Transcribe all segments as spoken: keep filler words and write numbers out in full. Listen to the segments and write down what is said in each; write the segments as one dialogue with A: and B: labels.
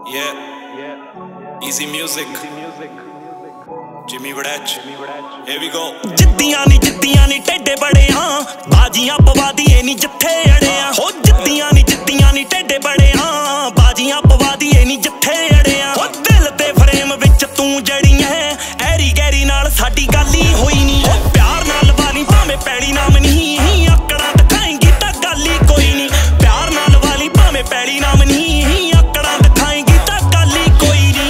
A: Yeah, easy music, Jimmy Wadach, here we go.
B: जिद्दियां नी जिद्दियां नी टेढ़े बड़े हाँ बाजियां पवा दिए नी जिथे अड़े हाँ हो जिद्दियां नी जिद्दियां नी टेढ़े बड़े हाँ बाजियां पवा दिए नी जिथे अड़े हाँ हो दिल ते फ्रेम विच तू जड़ी है ऐरी गैरी नाल साडी गल ही होई नी हो प्यार नाल वाली भावें पैड़ी नाम नहीं आकड़ा दिखाएंगी तां गल ही कोई नी प्यार नाल वाली भावें पैड़ी नाम नहीं आकड़ा दिखाएंगी तां गल ही कोई नी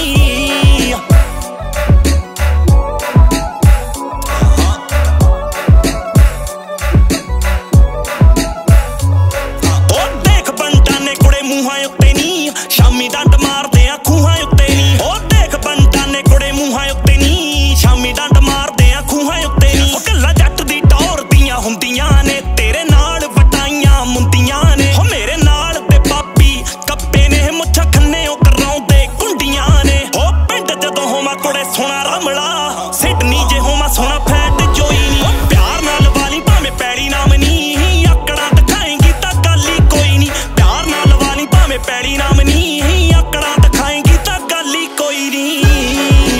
B: मूहां उत्ते नी शामी डंड मारदे आ खूहां उत्ते नी ओ देख बंटां ने कुड़े मूहां उत्ते नी शामी डंड मारदे आ खूहां उत्ते नी ओ गल्लां जट दी टौर दियां हुंदियां ने तेरे नाल वटाइयां मुंदियां ने हो मेरे नाल ते पापी कप्पे ने मुੱਛਾਂ खन्ने ओ कराउंदे कुंडियां ने ओ पिंड जदों होवां कुड़े सोहणा रामला सिडनी जे होवां सोहणा फैट जोई नी ओ प्यार नाल वाली भावें पैड़ी नाम नी आकड़ा दिखाएंगी तां गल ही कोई नी प्यार नाल पैड़ी नाम नहीं आकड़ा दिखाएंगी तां गल ही कोई नहीं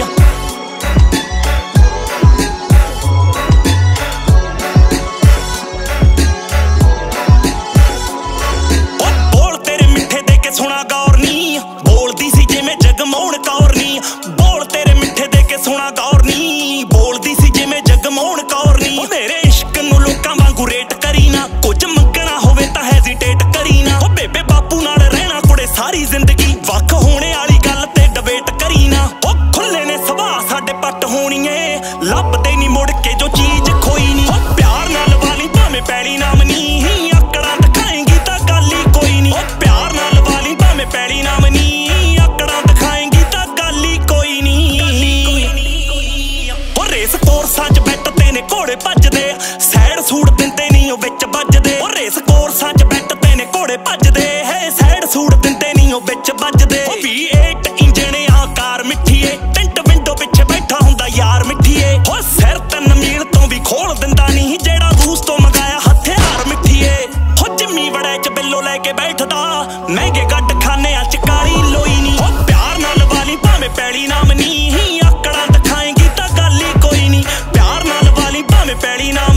B: बोल तेरे मिठे दे के सुना गौर नी बोलदी सी जिवें जगमोहन कौर नी बोल तेरे मिठे दे के सुना गौर नी बोलदी सी जिवें जगमोहन कौर नी मेरे इश्क नूं लोकां वांगू रेट करी ना कुछ मंगना होवे तां हैजिटेट करी ना ओ बेबे बापू नाल सारी जिंदगी वख होने वाली गल ते डिबेट करी ना ओ खुले ने सुभाऽ साडे पट होनी है लभदे नी मुड़ के जो चीज खोई नी ओ प्यार नाल वाली भावें पैड़ी नाम नहीं आकड़ा दिखाएंगी तां गल ही कोई नी ओ प्यार नाल वाली भावें पैड़ी नाम नहीं आकड़ा दिखाएंगी तां गल ही कोई नी ओ रेस कोर्सां च बैठदे ने घोड़े भजदे सैड सूट दिंदे नी ओ विच ਵੱਜਦੇ ओ रेस कोर्सां च बैठदे ने घोड़े भजदे है सैड सूट दिंदे नी ओ विच ਵੱਜਦੇ ओ वी एट इंजन आ कार मिठीए टेंट विंडो पिछे बैठा हुंदा यार मिठीए हो सिर तन मील तो भी खोल दिंदा नहीं जेड़ा रूस तो मंगाया हथियार मिठीए हो जिम्मी वड़ैच बिल्लो लेके बैठदा महंगे गड्ड खाने च काली लोई नी हो प्यार नाल वाली भावें पैड़ी नाम नहीं आकड़ा दिखाएंगी तां गल ही कोई नी प्यार नाल वाली भावें पैड़ी नाम